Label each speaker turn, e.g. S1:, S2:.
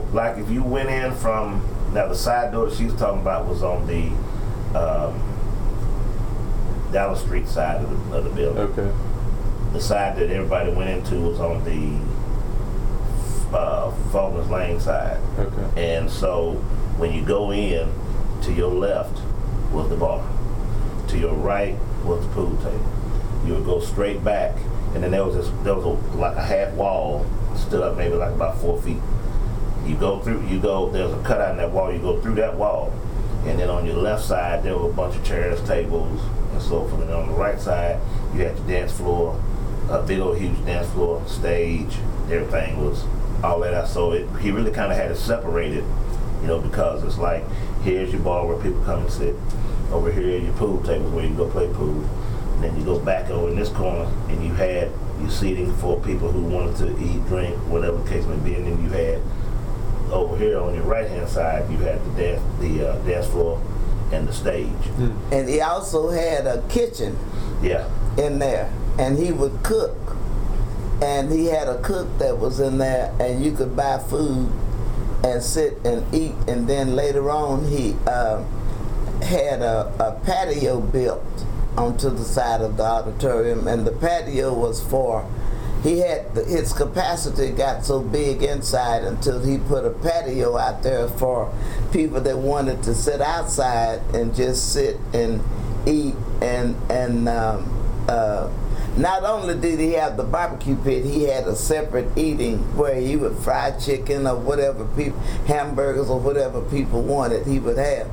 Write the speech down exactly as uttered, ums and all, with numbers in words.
S1: like if you went in from, now the side door that she was talking about was on the um, Dallas Street side of the, of the building.
S2: Okay.
S1: The side that everybody went into was on the uh, Faulkner's Lane side.
S2: Okay.
S1: And so when you go in, to your left was the bar. To your right was the pool table. You would go straight back, and then there was this, there was a, like a half wall, stood up maybe like about four feet. You go through, you go, there's a cutout in that wall, you go through that wall, and then on your left side there were a bunch of chairs, tables, and so forth. And then on the right side, you had the dance floor, a big old huge dance floor, stage, everything was all that out. So it, he really kind of had it separated, you know, because it's like, here's your bar where people come and sit. Over here are your pool tables where you go play pool. And then you go back over in this corner and you had your seating for people who wanted to eat, drink, whatever the case may be. And then you had over here on your right hand side, you had the dance, the uh, dance floor and the stage.
S3: Mm. And he also had a kitchen
S1: yeah.
S3: in there, and he would cook. And he had a cook that was in there, and you could buy food and sit and eat. And then later on, he uh, had a, a patio built onto the side of the auditorium, and the patio was for, he had, the, his capacity got so big inside until he put a patio out there for people that wanted to sit outside and just sit and eat. And and um, uh, not only did he have the barbecue pit, he had a separate eating where he would fry chicken or whatever people, hamburgers or whatever people wanted, he would have.